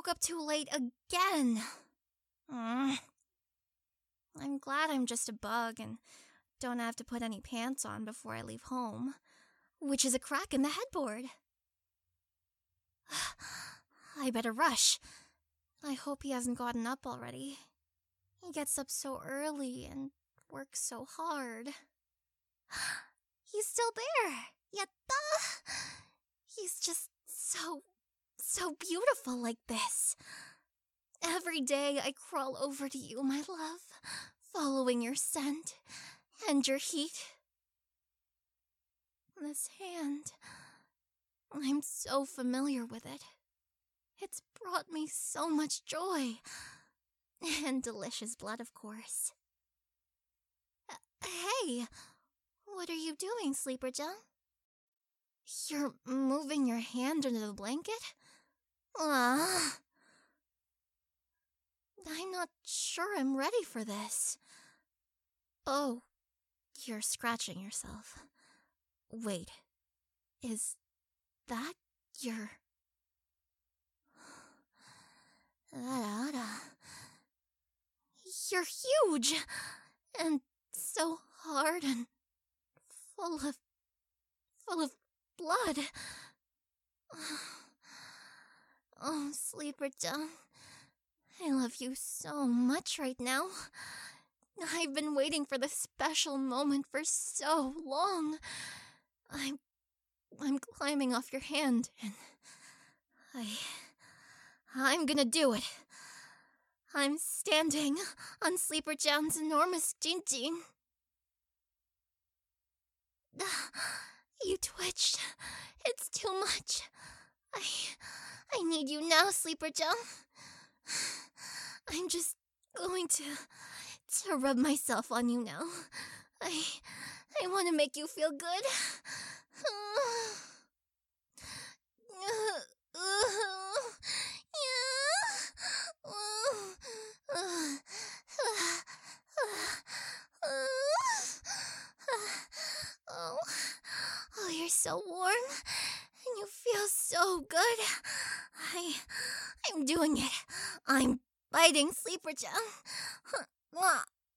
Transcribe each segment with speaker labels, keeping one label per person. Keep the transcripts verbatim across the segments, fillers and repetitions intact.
Speaker 1: woke up too late again. Mm. I'm glad I'm just a bug and don't have to put any pants on before I leave home, which is a crack in the headboard. I better rush. I hope he hasn't gotten up already. He gets up so early and works so hard. He's still there. Yatta! He's just so, so beautiful like this. Every day I crawl over to you, my love, following your scent and your heat. This hand, I'm so familiar with it. It's brought me so much joy. And delicious blood, of course. Uh, hey, what are you doing, Sleeper Jung? You're moving your hand under the blanket? Ah. I'm not sure I'm ready for this. Oh, you're scratching yourself. Wait, is that your... You're huge, and so hard and full of... full of blood. Oh, Sleeper Jung, I love you so much right now. I've been waiting for this special moment for so long. I'm... I'm climbing off your hand, and... I... I'm gonna do it. I'm standing on Sleeper Jung's enormous Jinjin. You twitched. It's too much. I... I need you now, Sleeper Jung. I'm just going to... to rub myself on you now. I... I want to make you feel good. Oh, oh, you're so warm, and you feel so good. I, I'm doing it. I'm biting Sleeper Jung.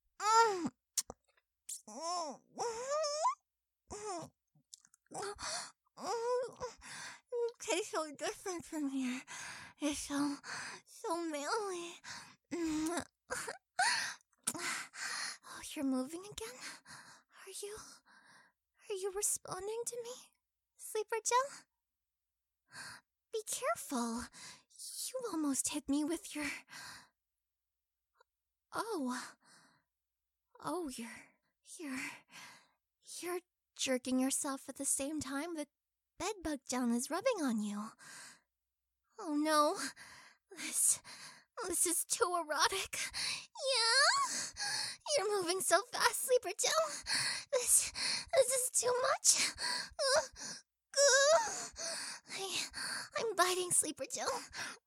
Speaker 1: It tastes so different from here. It's so, so manly. Oh, you're moving again? Are you, are you responding to me, Sleeper Jung? Be careful. You almost hit me with your... Oh. Oh, you're... You're... You're jerking yourself at the same time that Bedbug Jung is rubbing on you. Oh no. This... This is too erotic. Yeah? You're moving so fast, Sleeper Jung. This... This is too much. I... I'm biting Sleeper Jung.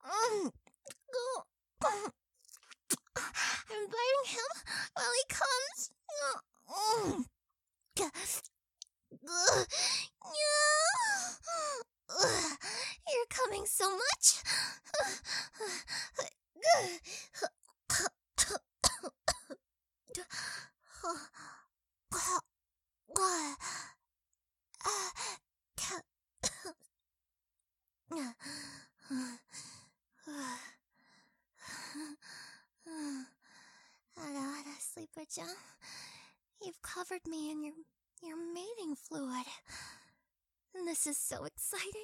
Speaker 1: I'm biting him while he comes. You're coming so much. Sleeper Jung, you've covered me in your your mating fluid. This is so exciting.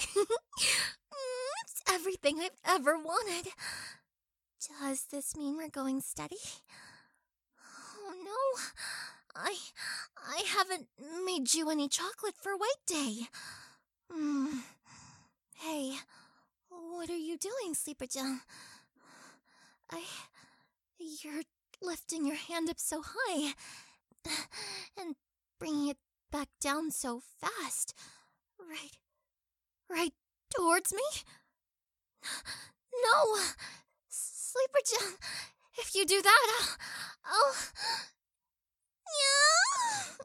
Speaker 1: It's everything I've ever wanted. Does this mean we're going steady? Oh no, I I haven't made you any chocolate for White Day. Mm. Hey, what are you doing, Sleeper Jung? I... You're lifting your hand up so high and bringing it back down so fast. Right... right towards me? No! Sleeper Jung, if you do that, I'll... I'll... Yeah!